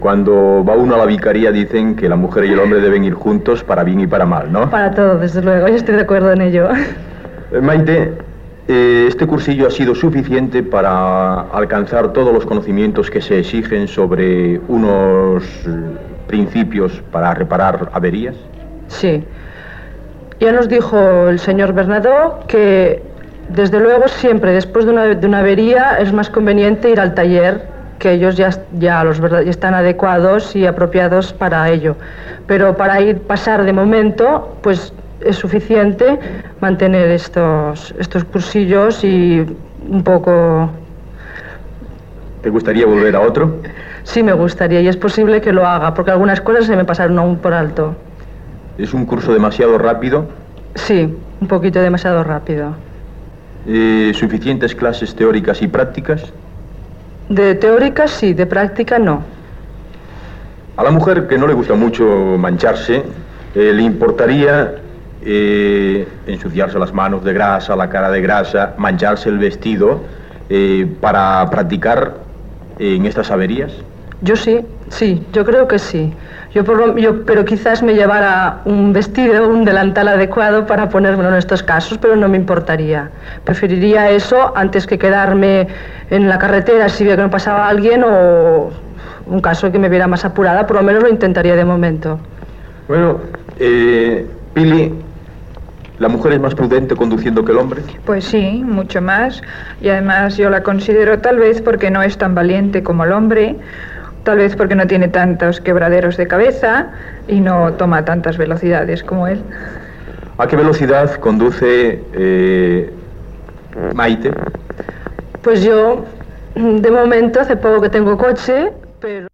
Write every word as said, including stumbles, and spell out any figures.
Cuando va uno a la vicaría dicen que la mujer y el hombre deben ir juntos para bien y para mal, ¿no? Para todo, desde luego, yo estoy de acuerdo en ello. Eh, Maite, eh, este cursillo ha sido suficiente para alcanzar todos los conocimientos que se exigen sobre unos principios para reparar averías. Sí. Ya nos dijo el señor Bernadó que, desde luego, siempre después de una, de una avería es más conveniente ir al taller, que ellos ya, ya, los, ya están adecuados y apropiados para ello. Pero para ir pasar de momento, pues es suficiente mantener estos, estos cursillos y un poco... ¿Te gustaría volver a otro? Sí, me gustaría, y es posible que lo haga, porque algunas cosas se me pasaron aún por alto. ¿Es un curso demasiado rápido? Sí, un poquito demasiado rápido. Eh, ¿Suficientes clases teóricas y prácticas? De teórica sí, de práctica no. A la mujer, que no le gusta mucho mancharse, eh, le importaría eh, ensuciarse las manos de grasa, la cara de grasa, mancharse el vestido eh, para practicar en estas averías. Yo sí, sí, yo creo que sí. Yo, por lo, yo pero quizás me llevara un vestido, un delantal adecuado para ponérmelo en estos casos, pero no me importaría. Preferiría eso antes que quedarme en la carretera si veo que me pasaba alguien, o un caso que me viera más apurada. Por lo menos lo intentaría de momento. Bueno, eh, Pili, ¿la mujer es más prudente conduciendo que el hombre? Pues sí, mucho más. Y además yo la considero, tal vez porque no es tan valiente como el hombre, tal vez porque no tiene tantos quebraderos de cabeza y no toma tantas velocidades como él. ¿A qué velocidad conduce eh, Maite? Pues yo, de momento, hace poco que tengo coche, pero...